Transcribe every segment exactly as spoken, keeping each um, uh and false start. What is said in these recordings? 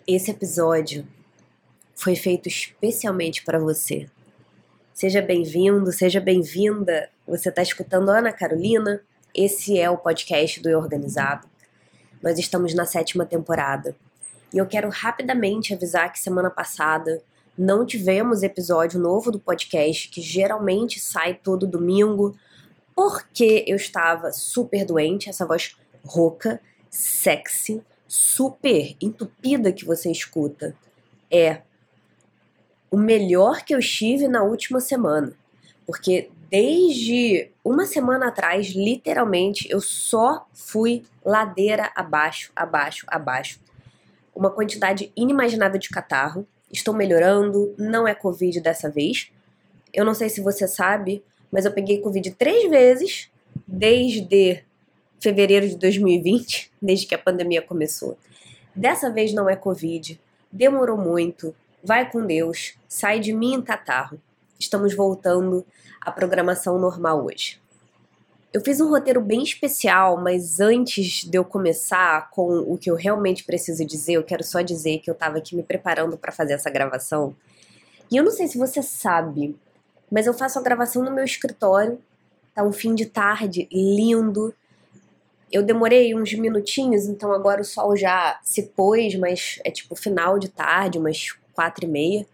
Esse episódio foi feito especialmente para você. Seja bem-vindo, seja bem-vinda. Você está escutando a Ana Carolina. Esse é o podcast do Eu Organizado. Nós estamos na sétima temporada. E eu quero rapidamente avisar que semana passada não tivemos episódio novo do podcast, que geralmente sai todo domingo, porque eu estava super doente, essa voz rouca, sexy, super entupida que você escuta. É o melhor que eu estive na última semana. Porque desde uma semana atrás, literalmente, eu só fui ladeira abaixo, abaixo, abaixo. Uma quantidade inimaginável de catarro. Estou melhorando, não é Covid dessa vez. Eu não sei se você sabe, mas eu peguei Covid três vezes desde fevereiro de dois mil e vinte, desde que a pandemia começou. Dessa vez não é Covid, demorou muito, vai com Deus, sai de mim em catarro. Estamos voltando à programação normal hoje. Eu fiz um roteiro bem especial, mas antes de eu começar com o que eu realmente preciso dizer, eu quero só dizer que eu estava aqui me preparando para fazer essa gravação. E eu não sei se você sabe, mas eu faço a gravação no meu escritório, tá um fim de tarde lindo. Eu demorei uns minutinhos, então agora o sol já se pôs, mas é tipo final de tarde, umas quatro e meia.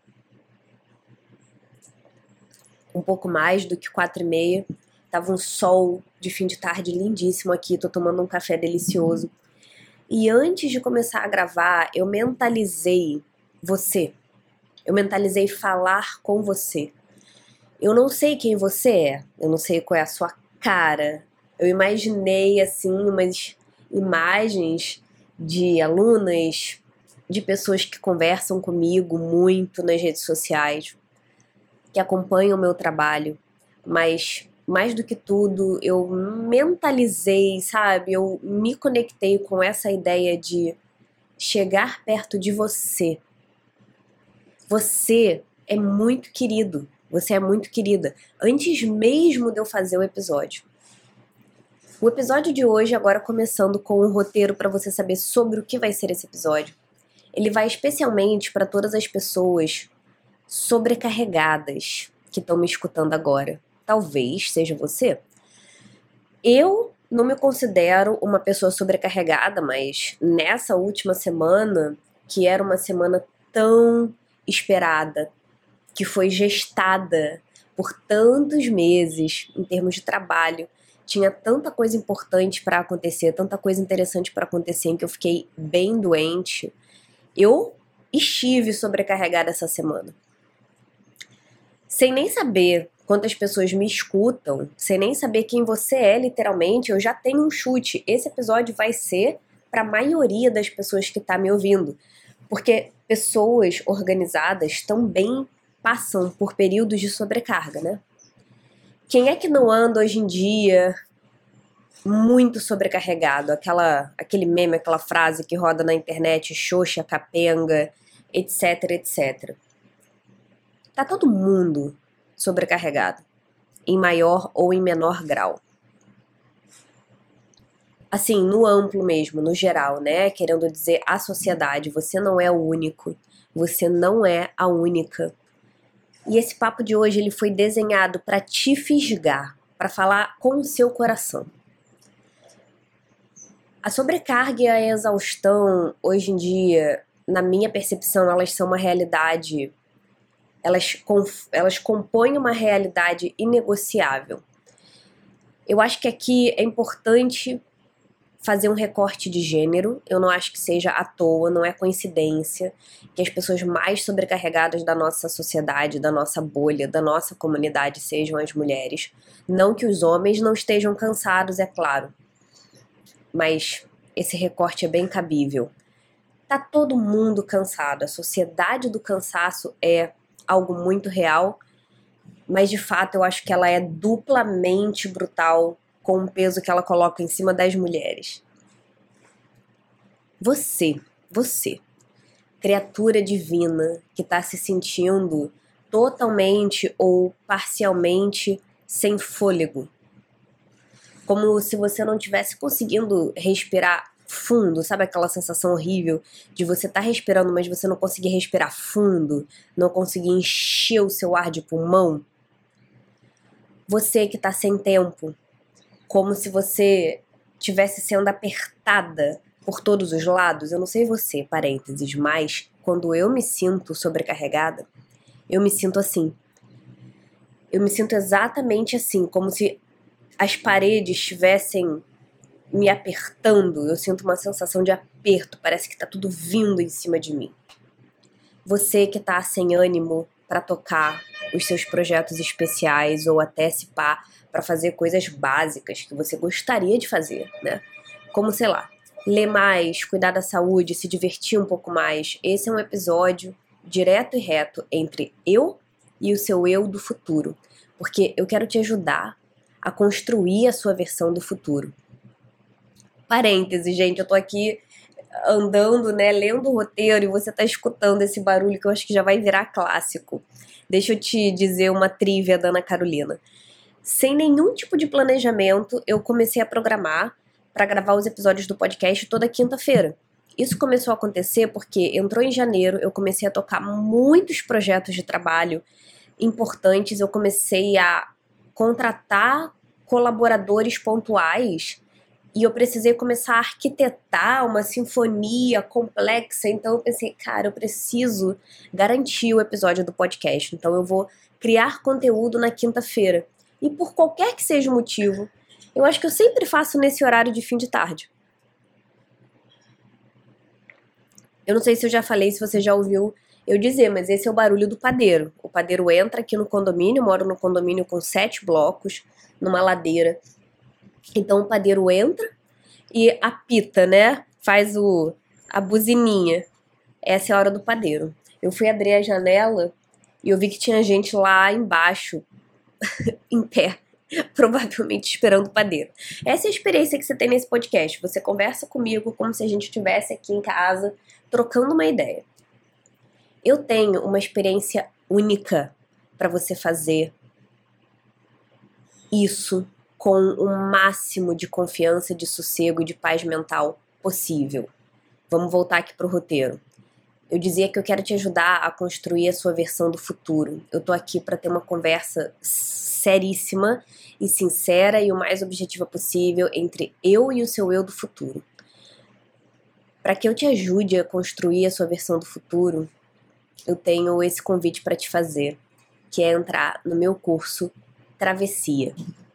Um pouco mais do que quatro e meia. Tava um sol de fim de tarde lindíssimo aqui, tô tomando um café delicioso. E antes de começar a gravar, eu mentalizei você. Eu mentalizei falar com você. Eu não sei quem você é, eu não sei qual é a sua cara. Eu imaginei, assim, umas imagens de alunas, de pessoas que conversam comigo muito nas redes sociais, que acompanham o meu trabalho, mas mais do que tudo, eu mentalizei, sabe? Eu me conectei com essa ideia de chegar perto de você. Você é muito querido, você é muito querida, antes mesmo de eu fazer o episódio. O episódio de hoje, agora começando com um roteiro para você saber sobre o que vai ser esse episódio, ele vai especialmente para todas as pessoas sobrecarregadas que estão me escutando agora. Talvez seja você. Eu não me considero uma pessoa sobrecarregada, mas nessa última semana, que era uma semana tão esperada, que foi gestada por tantos meses em termos de trabalho, tinha tanta coisa importante para acontecer, tanta coisa interessante para acontecer, em que eu fiquei bem doente. Eu estive sobrecarregada essa semana. Sem nem saber quantas pessoas me escutam, sem nem saber quem você é, literalmente, eu já tenho um chute. Esse episódio vai ser para a maioria das pessoas que está me ouvindo. Porque pessoas organizadas também passam por períodos de sobrecarga, né? Quem é que não anda hoje em dia muito sobrecarregado? Aquela, aquele meme, aquela frase que roda na internet, xoxa, capenga, etc, etcétera. Tá todo mundo sobrecarregado, em maior ou em menor grau. Assim, no amplo mesmo, no geral, né? Querendo dizer a sociedade, você não é o único, você não é a única. E esse papo de hoje, ele foi desenhado para te fisgar, para falar com o seu coração. A sobrecarga e a exaustão, hoje em dia, na minha percepção, elas são uma realidade, elas, elas compõem uma realidade inegociável. Eu acho que aqui é importante fazer um recorte de gênero. Eu não acho que seja à toa, não é coincidência que as pessoas mais sobrecarregadas da nossa sociedade, da nossa bolha, da nossa comunidade sejam as mulheres. Não que os homens não estejam cansados, é claro. Mas esse recorte é bem cabível. Tá todo mundo cansado. A sociedade do cansaço é algo muito real, mas de fato eu acho que ela é duplamente brutal com o peso que ela coloca em cima das mulheres. Você, você, criatura divina que está se sentindo totalmente ou parcialmente sem fôlego, como se você não estivesse conseguindo respirar fundo, sabe aquela sensação horrível de você estar tá respirando, mas você não conseguir respirar fundo, não conseguir encher o seu ar de pulmão? Você que tá sem tempo, como se você tivesse sendo apertada por todos os lados. Eu não sei você, parênteses, mas quando eu me sinto sobrecarregada, eu me sinto assim. Eu me sinto exatamente assim, como se as paredes estivessem me apertando. Eu sinto uma sensação de aperto, parece que tá tudo vindo em cima de mim. Você que tá sem ânimo para tocar os seus projetos especiais ou até se pá para fazer coisas básicas que você gostaria de fazer, né? Como, sei lá, ler mais, cuidar da saúde, se divertir um pouco mais. Esse é um episódio direto e reto entre eu e o seu eu do futuro, porque eu quero te ajudar a construir a sua versão do futuro. Parêntese, gente, eu tô aqui andando, né, lendo o roteiro e você tá escutando esse barulho que eu acho que já vai virar clássico. Deixa eu te dizer uma trivia da Ana Carolina. Sem nenhum tipo de planejamento, eu comecei a programar para gravar os episódios do podcast toda quinta-feira. Isso começou a acontecer porque entrou em janeiro, eu comecei a tocar muitos projetos de trabalho importantes, eu comecei a contratar colaboradores pontuais e eu precisei começar a arquitetar uma sinfonia complexa. Então eu pensei, cara, eu preciso garantir o episódio do podcast. Então eu vou criar conteúdo na quinta-feira. E por qualquer que seja o motivo, eu acho que eu sempre faço nesse horário de fim de tarde. Eu não sei se eu já falei, se você já ouviu eu dizer, mas esse é o barulho do padeiro. O padeiro entra aqui no condomínio, eu moro no condomínio com sete blocos, numa ladeira. Então o padeiro entra e apita, né? Faz o, a buzininha. Essa é a hora do padeiro. Eu fui abrir a janela e eu vi que tinha gente lá embaixo, em pé, provavelmente esperando o padeiro. Essa é a experiência que você tem nesse podcast. Você conversa comigo como se a gente estivesse aqui em casa, trocando uma ideia. Eu tenho uma experiência única para você fazer isso com o máximo de confiança, de sossego e de paz mental possível. Vamos voltar aqui pro roteiro. Eu dizia que eu quero te ajudar a construir a sua versão do futuro. Eu tô aqui para ter uma conversa seríssima e sincera e o mais objetiva possível entre eu e o seu eu do futuro. Para que eu te ajude a construir a sua versão do futuro, eu tenho esse convite para te fazer, que é entrar no meu curso Travessia.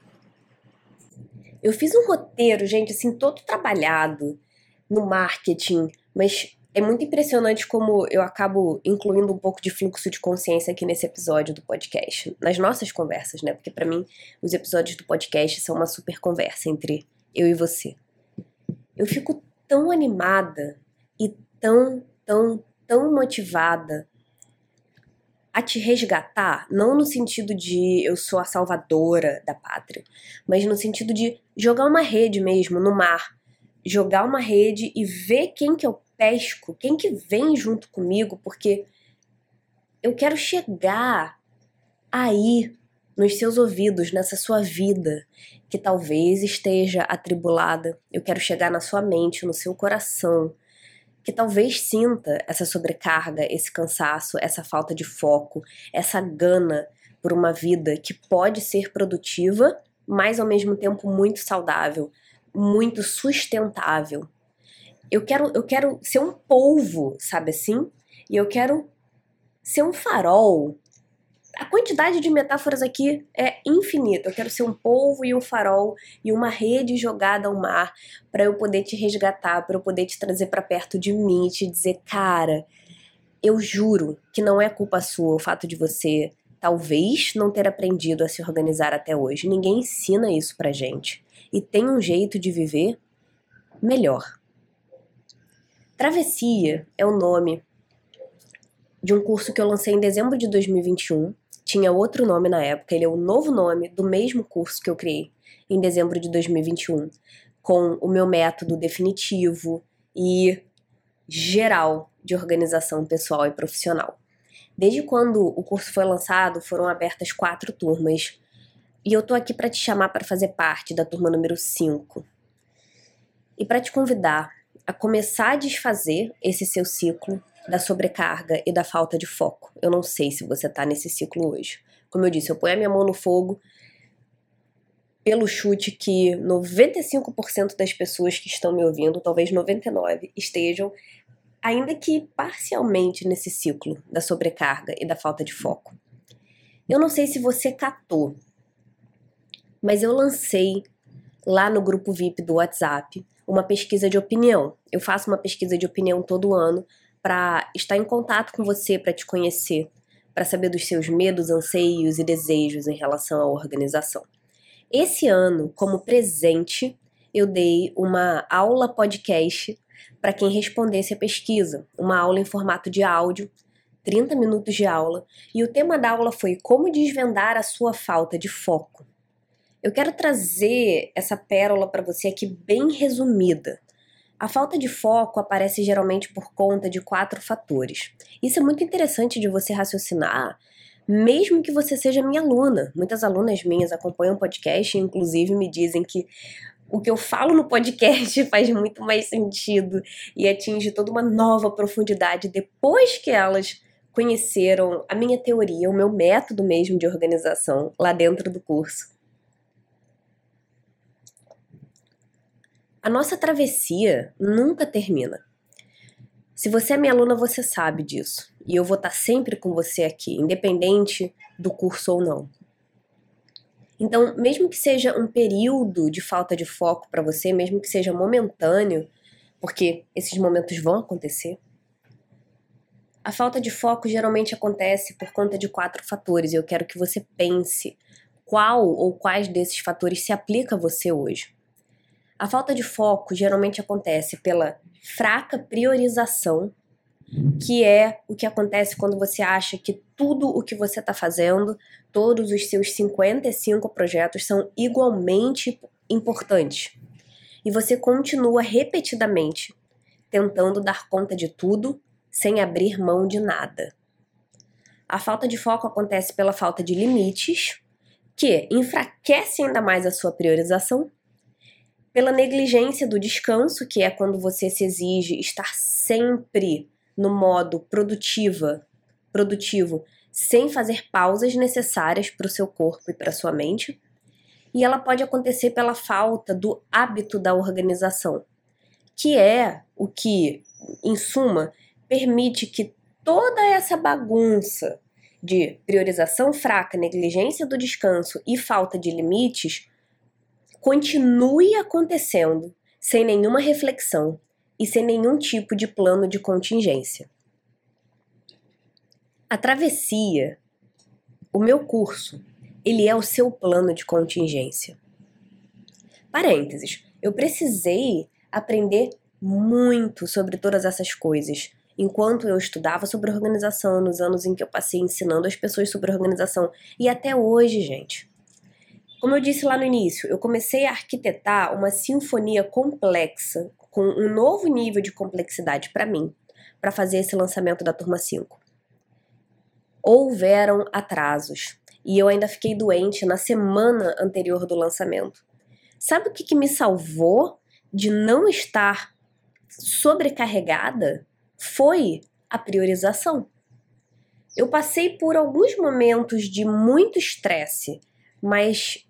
Eu fiz um roteiro, gente, assim, todo trabalhado no marketing, mas é muito impressionante como eu acabo incluindo um pouco de fluxo de consciência aqui nesse episódio do podcast, nas nossas conversas, né? Porque pra mim, os episódios do podcast são uma super conversa entre eu e você. Eu fico tão animada e tão, tão, tão motivada a te resgatar, não no sentido de eu sou a salvadora da pátria, mas no sentido de jogar uma rede mesmo no mar, jogar uma rede e ver quem que eu pesco, quem que vem junto comigo, porque eu quero chegar aí nos seus ouvidos, nessa sua vida que talvez esteja atribulada. Eu quero chegar na sua mente, no seu coração, que talvez sinta essa sobrecarga, esse cansaço, essa falta de foco, essa gana por uma vida que pode ser produtiva, mas ao mesmo tempo muito saudável, muito sustentável. Eu quero, eu quero ser um polvo, sabe assim? E eu quero ser um farol. A quantidade de metáforas aqui é infinita. Eu quero ser um polvo e um farol e uma rede jogada ao mar para eu poder te resgatar, para eu poder te trazer para perto de mim e te dizer, cara, eu juro que não é culpa sua o fato de você talvez não ter aprendido a se organizar até hoje. Ninguém ensina isso pra gente. E tem um jeito de viver melhor. Travessia é o nome de um curso que eu lancei em dezembro de dois mil e vinte e um. Tinha outro nome na época, ele é o novo nome do mesmo curso que eu criei em dezembro de dois mil e vinte e um, com o meu método definitivo e geral de organização pessoal e profissional. Desde quando o curso foi lançado, foram abertas quatro turmas, e eu tô aqui para te chamar para fazer parte da turma número cinco. E para te convidar a começar a desfazer esse seu ciclo da sobrecarga e da falta de foco. Eu não sei se você tá nesse ciclo hoje. Como eu disse, eu ponho a minha mão no fogo pelo chute que noventa e cinco por cento das pessoas que estão me ouvindo, talvez noventa e nove por cento, estejam, ainda que parcialmente, nesse ciclo da sobrecarga e da falta de foco. Eu não sei se você catou, mas eu lancei lá no grupo V I P do WhatsApp uma pesquisa de opinião. Eu faço uma pesquisa de opinião todo ano para estar em contato com você, para te conhecer, para saber dos seus medos, anseios e desejos em relação à organização. Esse ano, como presente, eu dei uma aula podcast para quem respondesse a pesquisa, uma aula em formato de áudio, trinta minutos de aula, e o tema da aula foi como desvendar a sua falta de foco. Eu quero trazer essa pérola para você aqui bem resumida. A falta de foco aparece geralmente por conta de quatro fatores. Isso é muito interessante de você raciocinar, mesmo que você seja minha aluna. Muitas alunas minhas acompanham o podcast e inclusive me dizem que o que eu falo no podcast faz muito mais sentido e atinge toda uma nova profundidade depois que elas conheceram a minha teoria, o meu método mesmo de organização lá dentro do curso. A nossa travessia nunca termina. Se você é minha aluna, você sabe disso. E eu vou estar sempre com você aqui, independente do curso ou não. Então, mesmo que seja um período de falta de foco para você, mesmo que seja momentâneo, porque esses momentos vão acontecer, a falta de foco geralmente acontece por conta de quatro fatores. E eu quero que você pense qual ou quais desses fatores se aplica a você hoje. A falta de foco geralmente acontece pela fraca priorização, que é o que acontece quando você acha que tudo o que você está fazendo, todos os seus cinquenta e cinco projetos são igualmente importantes. E você continua repetidamente tentando dar conta de tudo sem abrir mão de nada. A falta de foco acontece pela falta de limites, que enfraquece ainda mais a sua priorização, pela negligência do descanso, que é quando você se exige estar sempre no modo produtiva, produtivo, sem fazer pausas necessárias para o seu corpo e para a sua mente. E ela pode acontecer pela falta do hábito da organização, que é o que, em suma, permite que toda essa bagunça de priorização fraca, negligência do descanso e falta de limites continue acontecendo sem nenhuma reflexão e sem nenhum tipo de plano de contingência. A travessia, o meu curso, ele é o seu plano de contingência. Parênteses, eu precisei aprender muito sobre todas essas coisas enquanto eu estudava sobre organização, nos anos em que eu passei ensinando as pessoas sobre organização, e até hoje, gente. Como eu disse lá no início, eu comecei a arquitetar uma sinfonia complexa, com um novo nível de complexidade para mim, para fazer esse lançamento da turma cinco. Houveram atrasos, e eu ainda fiquei doente na semana anterior do lançamento. Sabe o que, que me salvou de não estar sobrecarregada? Foi a priorização. Eu passei por alguns momentos de muito estresse, mas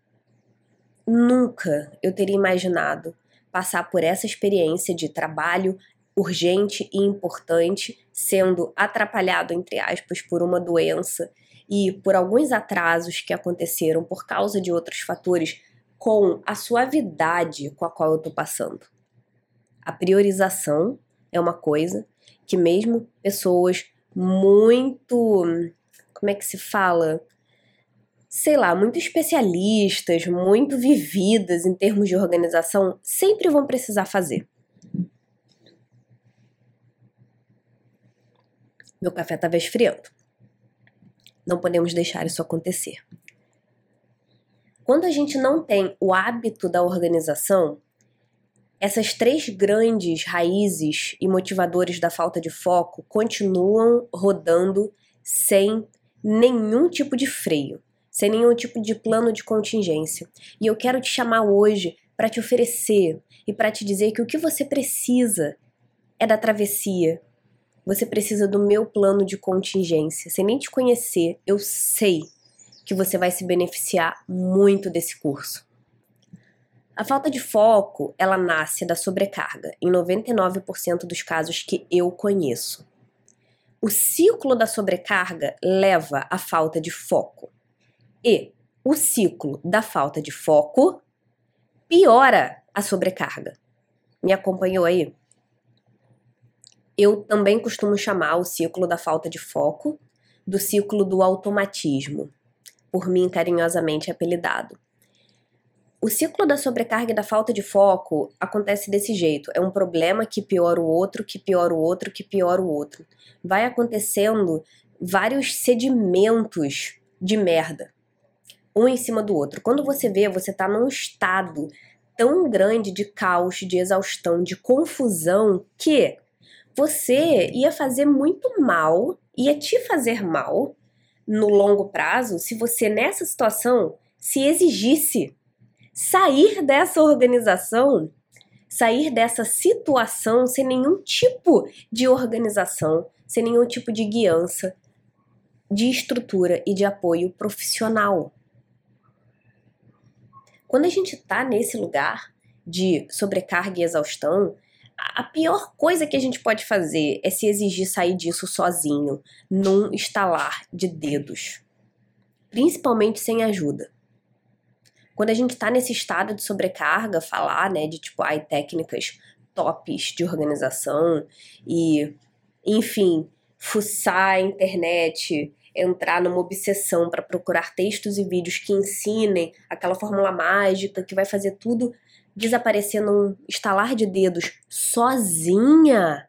nunca eu teria imaginado passar por essa experiência de trabalho urgente e importante, sendo atrapalhado, entre aspas, por uma doença e por alguns atrasos que aconteceram por causa de outros fatores, com a suavidade com a qual eu tô passando. A priorização é uma coisa que mesmo pessoas muito, como é que se fala? Sei lá, muito especialistas, muito vividas em termos de organização, sempre vão precisar fazer. Meu café estava esfriando. Não podemos deixar isso acontecer. Quando a gente não tem o hábito da organização, essas três grandes raízes e motivadores da falta de foco continuam rodando sem nenhum tipo de freio, sem nenhum tipo de plano de contingência. E eu quero te chamar hoje para te oferecer e para te dizer que o que você precisa é da travessia. Você precisa do meu plano de contingência. Sem nem te conhecer, eu sei que você vai se beneficiar muito desse curso. A falta de foco, ela nasce da sobrecarga, em noventa e nove por cento dos casos que eu conheço. O ciclo da sobrecarga leva à falta de foco. E o ciclo da falta de foco piora a sobrecarga. Me acompanhou aí? Eu também costumo chamar o ciclo da falta de foco do ciclo do automatismo, por mim carinhosamente apelidado. O ciclo da sobrecarga e da falta de foco acontece desse jeito. É um problema que piora o outro, que piora o outro, que piora o outro. Vai acontecendo vários sedimentos de merda, um em cima do outro. Quando você vê, você tá num estado tão grande de caos, de exaustão, de confusão, que você ia fazer muito mal, ia te fazer mal no longo prazo se você nessa situação se exigisse sair dessa organização, sair dessa situação sem nenhum tipo de organização, sem nenhum tipo de guiança, de estrutura e de apoio profissional. Quando a gente tá nesse lugar de sobrecarga e exaustão, a pior coisa que a gente pode fazer é se exigir sair disso sozinho, num estalar de dedos, principalmente sem ajuda. Quando a gente tá nesse estado de sobrecarga, falar, né, de tipo, ai, técnicas tops de organização e, enfim, fuçar a internet, entrar numa obsessão para procurar textos e vídeos que ensinem aquela fórmula mágica que vai fazer tudo desaparecer num estalar de dedos sozinha,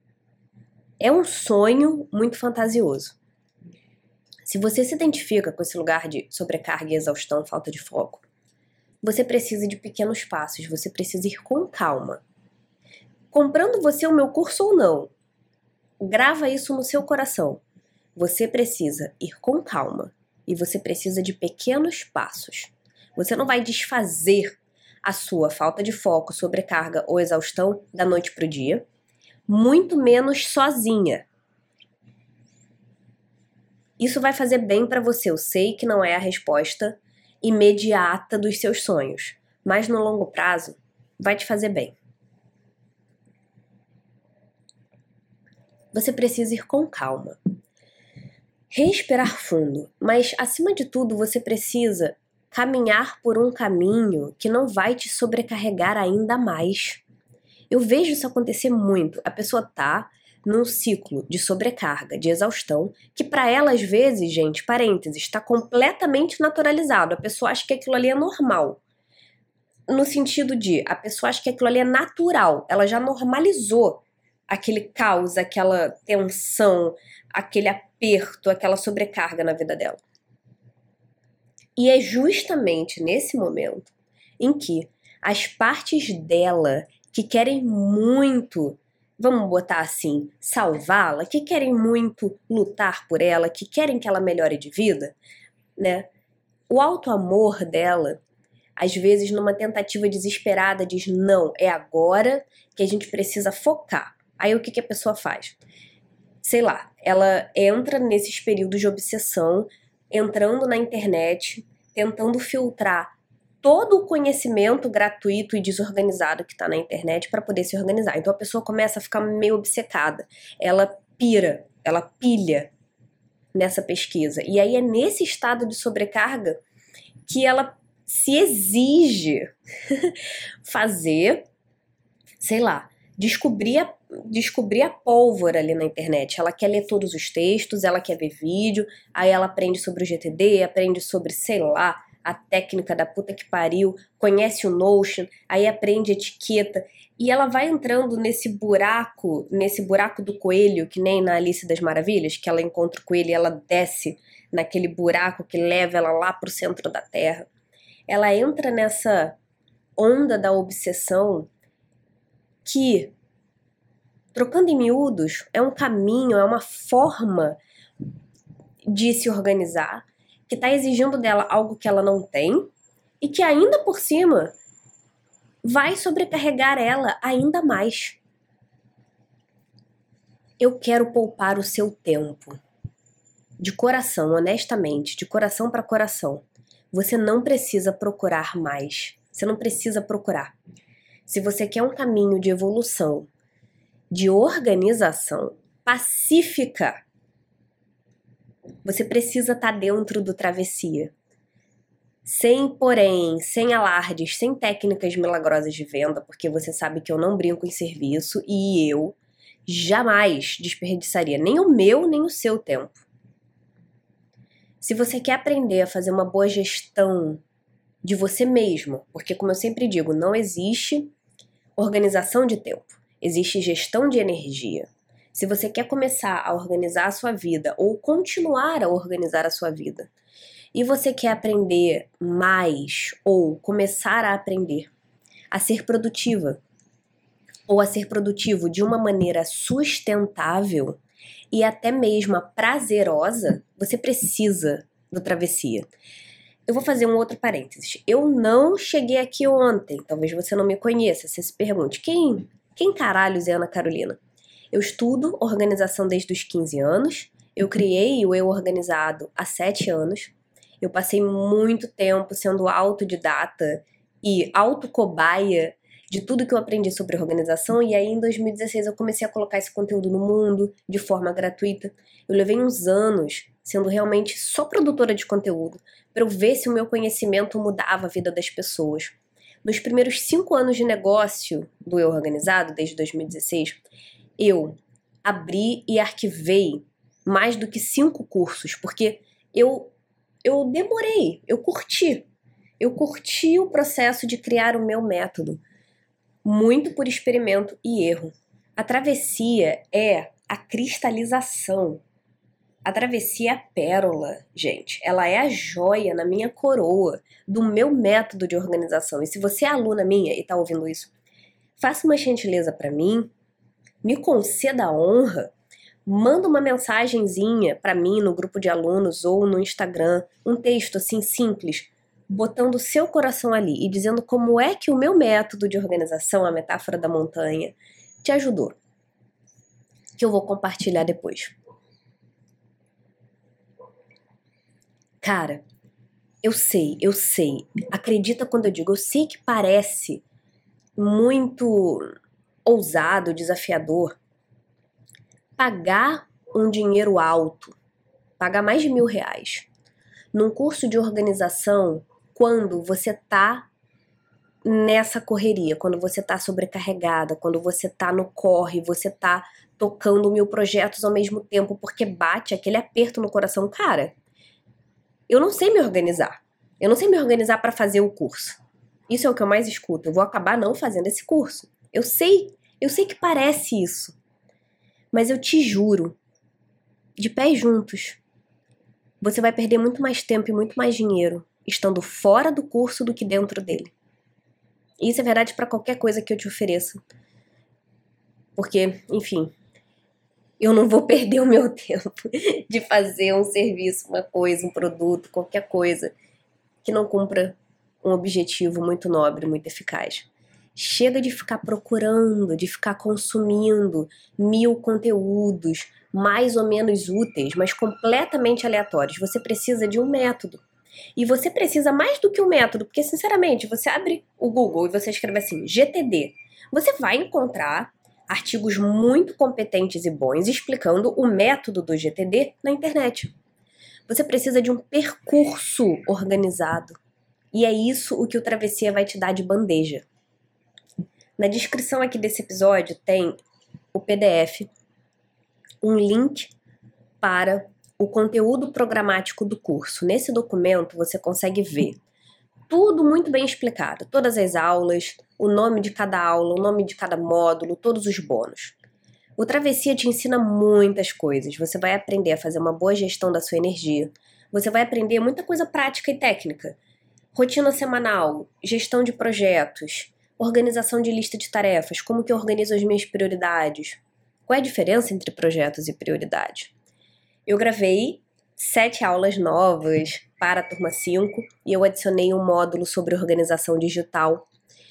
é um sonho muito fantasioso. Se você se identifica com esse lugar de sobrecarga e exaustão, falta de foco, você precisa de pequenos passos, você precisa ir com calma. Comprando você o meu curso ou não, grava isso no seu coração. Você precisa ir com calma e você precisa de pequenos passos. Você não vai desfazer a sua falta de foco, sobrecarga ou exaustão da noite pro dia, muito menos sozinha. Isso vai fazer bem para você. Eu sei que não é a resposta imediata dos seus sonhos, mas no longo prazo vai te fazer bem. Você precisa ir com calma. Respirar fundo, mas acima de tudo você precisa caminhar por um caminho que não vai te sobrecarregar ainda mais. Eu vejo isso acontecer muito. A pessoa tá num ciclo de sobrecarga, de exaustão, que para ela às vezes, gente, parênteses, está completamente naturalizado. A pessoa acha que aquilo ali é normal. No sentido de, a pessoa acha que aquilo ali é natural. Ela já normalizou aquele caos, aquela tensão, aquele aperto, aquela sobrecarga na vida dela. E é justamente nesse momento em que as partes dela que querem muito, vamos botar assim, salvá-la, que querem muito lutar por ela, que querem que ela melhore de vida, né? O auto-amor dela, às vezes numa tentativa desesperada, diz, não, é agora que a gente precisa focar. Aí o que, que a pessoa faz? Sei lá, ela entra nesses períodos de obsessão, entrando na internet, tentando filtrar todo o conhecimento gratuito e desorganizado que está na internet para poder se organizar. Então a pessoa começa a ficar meio obcecada, ela pira, ela pilha nessa pesquisa. E aí é nesse estado de sobrecarga que ela se exige fazer, sei lá, descobrir a, descobrir a pólvora ali na internet. Ela quer ler todos os textos, ela quer ver vídeo, aí ela aprende sobre o G T D, aprende sobre, sei lá, a técnica da puta que pariu, conhece o Notion, aí aprende etiqueta, e ela vai entrando nesse buraco, nesse buraco do coelho, que nem na Alice das Maravilhas, que ela encontra o coelho e ela desce naquele buraco que leva ela lá pro centro da Terra. Ela entra nessa onda da obsessão que, trocando em miúdos, é um caminho, é uma forma de se organizar, que está exigindo dela algo que ela não tem e que ainda por cima vai sobrecarregar ela ainda mais. Eu quero poupar o seu tempo. De coração, honestamente, de coração para coração. Você não precisa procurar mais. Você não precisa procurar. Se você quer um caminho de evolução, de organização pacífica, você precisa estar dentro do Travessia. Sem porém, sem alardes, sem técnicas milagrosas de venda, porque você sabe que eu não brinco em serviço e eu jamais desperdiçaria nem o meu, nem o seu tempo. Se você quer aprender a fazer uma boa gestão de você mesmo, porque como eu sempre digo, não existe organização de tempo, existe gestão de energia. Se você quer começar a organizar a sua vida ou continuar a organizar a sua vida, e você quer aprender mais ou começar a aprender a ser produtiva ou a ser produtivo de uma maneira sustentável e até mesmo prazerosa, você precisa do Travessia. Eu vou fazer um outro parênteses. Eu não cheguei aqui ontem, talvez você não me conheça, você se pergunte, quem, quem caralhos é Ana Carolina? Eu estudo organização desde os quinze anos, eu criei o Eu Organizado há sete anos, eu passei muito tempo sendo autodidata e autocobaia de tudo que eu aprendi sobre organização, e aí em dois mil e dezesseis eu comecei a colocar esse conteúdo no mundo de forma gratuita. Eu levei uns anos sendo realmente só produtora de conteúdo para eu ver se o meu conhecimento mudava a vida das pessoas. Nos primeiros cinco anos de negócio do Eu Organizado, desde dois mil e dezesseis, eu abri e arquivei mais do que cinco cursos, porque eu, eu demorei, eu curti. Eu curti o processo de criar o meu método, muito por experimento e erro. A Travessia é a cristalização. A Travessia é a pérola, gente. Ela é a joia na minha coroa do meu método de organização. E se você é aluna minha e tá ouvindo isso, faça uma gentileza para mim, me conceda a honra, manda uma mensagenzinha para mim no grupo de alunos ou no Instagram, um texto assim simples, botando o seu coração ali e dizendo como é que o meu método de organização, a metáfora da montanha, te ajudou. Que eu vou compartilhar depois. Cara, eu sei, eu sei. Acredita quando eu digo, eu sei que parece muito ousado, desafiador, pagar um dinheiro alto, pagar mais de mil reais, num curso de organização, quando você tá nessa correria, quando você tá sobrecarregada, quando você tá no corre, você tá tocando mil projetos ao mesmo tempo, porque bate aquele aperto no coração. Cara, eu não sei me organizar. Eu não sei me organizar para fazer o curso. Isso é o que eu mais escuto. Eu vou acabar não fazendo esse curso. Eu sei, eu sei que parece isso. Mas eu te juro, de pés juntos, você vai perder muito mais tempo e muito mais dinheiro estando fora do curso do que dentro dele. E isso é verdade para qualquer coisa que eu te ofereça. Porque, enfim, eu não vou perder o meu tempo de fazer um serviço, uma coisa, um produto, qualquer coisa que não cumpra um objetivo muito nobre, muito eficaz. Chega de ficar procurando, de ficar consumindo mil conteúdos mais ou menos úteis, mas completamente aleatórios. Você precisa de um método. E você precisa mais do que um método, porque, sinceramente, você abre o Google e você escreve assim, G T D. Você vai encontrar artigos muito competentes e bons explicando o método do G T D na internet. Você precisa de um percurso organizado. E é isso o que o Travessia vai te dar de bandeja. Na descrição aqui desse episódio tem o P D F, um link para o conteúdo programático do curso. Nesse documento você consegue ver tudo muito bem explicado, todas as aulas, o nome de cada aula, o nome de cada módulo, todos os bônus. O Travessia te ensina muitas coisas. Você vai aprender a fazer uma boa gestão da sua energia. Você vai aprender muita coisa prática e técnica. Rotina semanal, gestão de projetos, organização de lista de tarefas, como que eu organizo as minhas prioridades. Qual é a diferença entre projetos e prioridades? Eu gravei sete aulas novas para a turma cinco e eu adicionei um módulo sobre organização digital.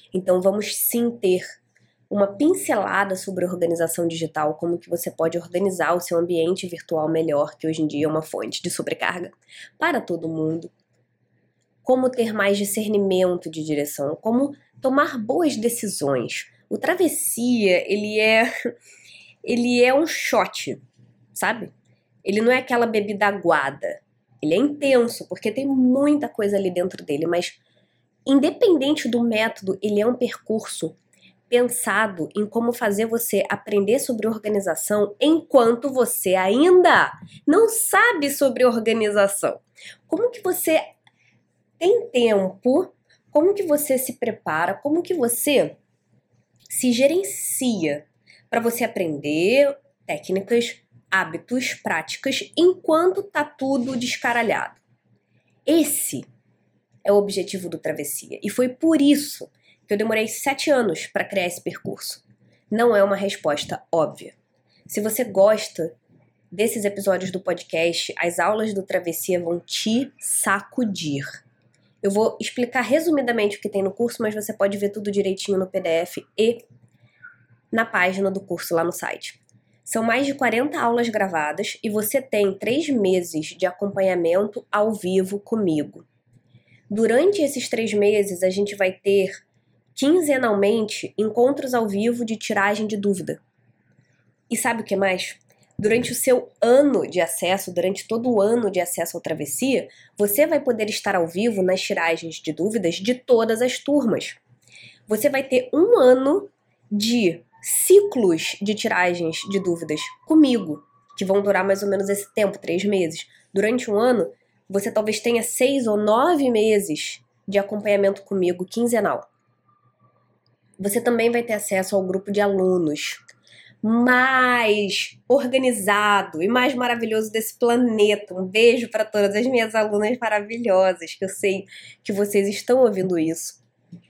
Então vamos sim ter uma pincelada sobre organização digital, como que você pode organizar o seu ambiente virtual melhor, que hoje em dia é uma fonte de sobrecarga para todo mundo. Como ter mais discernimento de direção, como tomar boas decisões. O Travessia, ele é ele é um shot, sabe? Ele não é aquela bebida aguada. Ele é intenso, porque tem muita coisa ali dentro dele, mas independente do método, ele é um percurso pensado em como fazer você aprender sobre organização enquanto você ainda não sabe sobre organização. Como que você tem tempo, como que você se prepara, como que você se gerencia para você aprender técnicas, hábitos, práticas, enquanto tá tudo descaralhado. Esse é o objetivo do Travessia. E foi por isso que eu demorei sete anos para criar esse percurso. Não é uma resposta óbvia. Se você gosta desses episódios do podcast, as aulas do Travessia vão te sacudir. Eu vou explicar resumidamente o que tem no curso, mas você pode ver tudo direitinho no P D F e na página do curso lá no site. São mais de quarenta aulas gravadas e você tem três meses de acompanhamento ao vivo comigo. Durante esses três meses, a gente vai ter quinzenalmente encontros ao vivo de tiragem de dúvida. E sabe o que mais? Durante o seu ano de acesso, durante todo o ano de acesso ao Travessia, você vai poder estar ao vivo nas tiragens de dúvidas de todas as turmas. Você vai ter um ano de ciclos de tiragens de dúvidas comigo, que vão durar mais ou menos esse tempo, três meses. Durante um ano, você talvez tenha seis ou nove meses de acompanhamento comigo quinzenal. Você também vai ter acesso ao grupo de alunos mais organizado e mais maravilhoso desse planeta. Um beijo para todas as minhas alunas maravilhosas, que eu sei que vocês estão ouvindo isso.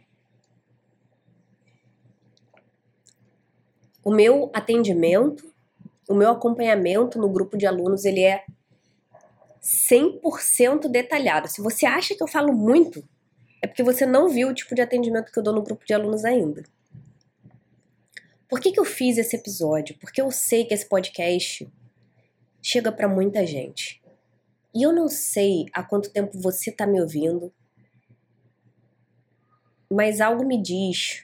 O meu atendimento, o meu acompanhamento no grupo de alunos, ele é cem por cento detalhado. Se você acha que eu falo muito, é porque você não viu o tipo de atendimento que eu dou no grupo de alunos ainda. Por que que eu fiz esse episódio? Porque eu sei que esse podcast chega para muita gente. E eu não sei há quanto tempo você tá me ouvindo, mas algo me diz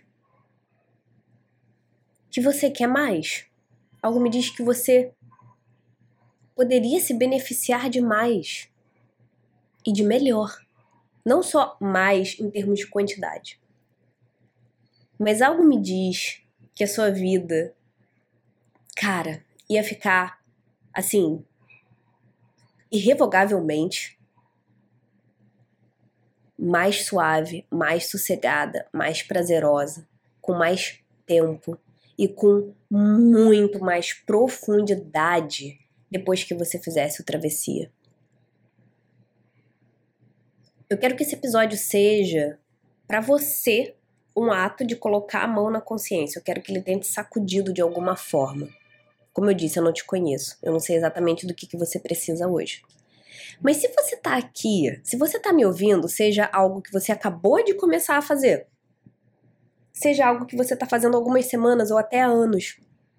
que você quer mais. Algo me diz que você poderia se beneficiar de mais e de melhor. Não só mais em termos de quantidade. Mas algo me diz que a sua vida, cara, ia ficar, assim, irrevogavelmente mais suave, mais sossegada, mais prazerosa, com mais tempo e com muito mais profundidade depois que você fizesse o Travessia. Eu quero que esse episódio seja, para você, um ato de colocar a mão na consciência. Eu quero que ele tenha te sacudido de alguma forma. Como eu disse, eu não te conheço. Eu não sei exatamente do que, que você precisa hoje. Mas se você tá aqui, se você tá me ouvindo, seja algo que você acabou de começar a fazer, seja algo que você tá fazendo há algumas semanas ou até há anos,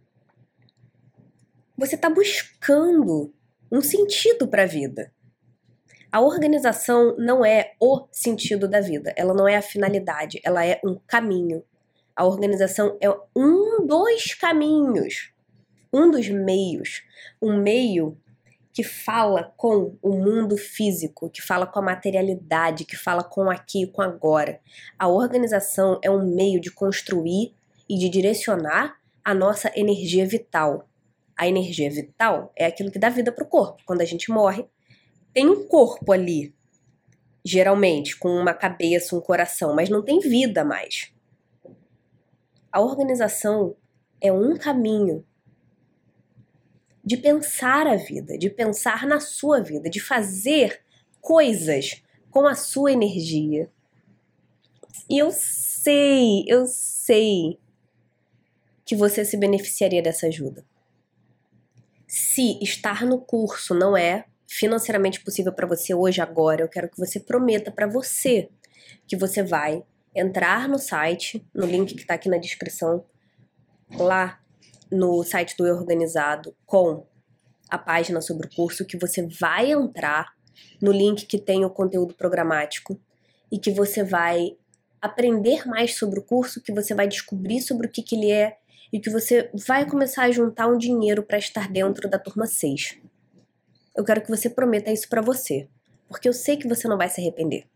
você tá buscando um sentido para a vida. A organização não é o sentido da vida, ela não é a finalidade, ela é um caminho. A organização é um dos caminhos, um dos meios, um meio que fala com o mundo físico, que fala com a materialidade, que fala com o aqui e com o agora. A organização é um meio de construir e de direcionar a nossa energia vital. A energia vital é aquilo que dá vida para o corpo. Quando a gente morre, tem um corpo ali, geralmente, com uma cabeça, um coração, mas não tem vida mais. A organização é um caminho de pensar a vida, de pensar na sua vida, de fazer coisas com a sua energia. E eu sei, eu sei que você se beneficiaria dessa ajuda. Se estar no curso não é financeiramente possível para você hoje, agora, eu quero que você prometa para você que você vai entrar no site, no link que está aqui na descrição, lá no site do Organizado, com a página sobre o curso, que você vai entrar no link que tem o conteúdo programático e que você vai aprender mais sobre o curso, que você vai descobrir sobre o que, que ele é e que você vai começar a juntar um dinheiro para estar dentro da turma seis. Eu quero que você prometa isso para você, porque eu sei que você não vai se arrepender.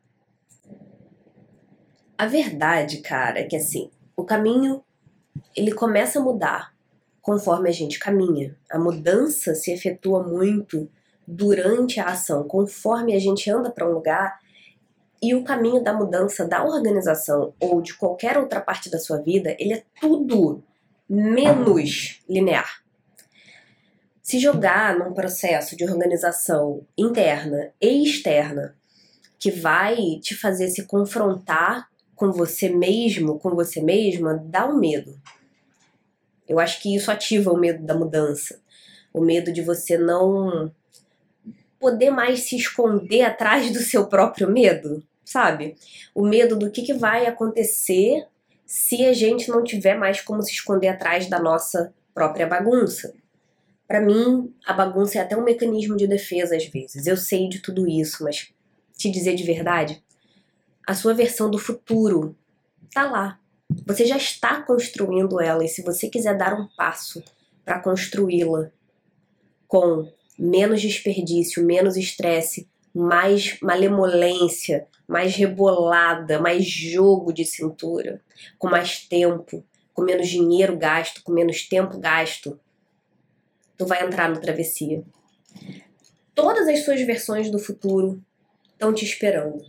A verdade, cara, é que assim, o caminho, ele começa a mudar conforme a gente caminha. A mudança se efetua muito durante a ação, conforme a gente anda para um lugar, e o caminho da mudança da organização ou de qualquer outra parte da sua vida, ele é tudo menos linear. Se jogar num processo de organização interna e externa que vai te fazer se confrontar com você mesmo, com você mesma, dá um medo. Eu acho que isso ativa o medo da mudança. O medo de você não poder mais se esconder atrás do seu próprio medo, sabe? O medo do que, que vai acontecer se a gente não tiver mais como se esconder atrás da nossa própria bagunça. Para mim, a bagunça é até um mecanismo de defesa às vezes. Eu sei de tudo isso, mas te dizer de verdade, a sua versão do futuro tá lá. Você já está construindo ela, e se você quiser dar um passo para construí-la com menos desperdício, menos estresse, mais malemolência, mais rebolada, mais jogo de cintura, com mais tempo, com menos dinheiro gasto, com menos tempo gasto, tu vai entrar no Travessia. Todas as suas versões do futuro estão te esperando.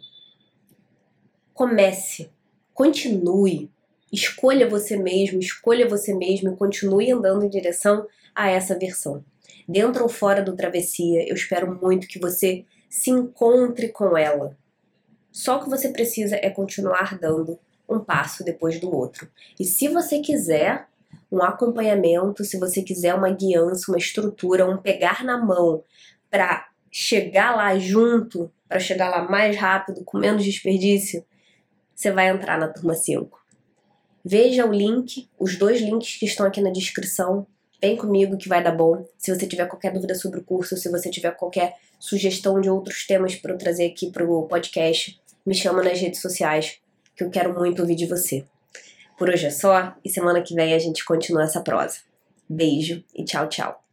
Comece, continue, escolha você mesmo, escolha você mesmo e continue andando em direção a essa versão. Dentro ou fora do Travessia, eu espero muito que você se encontre com ela. Só o que você precisa é continuar dando um passo depois do outro. E se você quiser um acompanhamento, se você quiser uma guiança, uma estrutura, um pegar na mão para chegar lá junto, para chegar lá mais rápido, com menos desperdício, você vai entrar na turma cinco. Veja o link, os dois links que estão aqui na descrição. Vem comigo que vai dar bom. Se você tiver qualquer dúvida sobre o curso, se você tiver qualquer sugestão de outros temas para eu trazer aqui para o podcast, me chama nas redes sociais, que eu quero muito ouvir de você. Por hoje é só, e semana que vem a gente continua essa prosa. Beijo e tchau, tchau.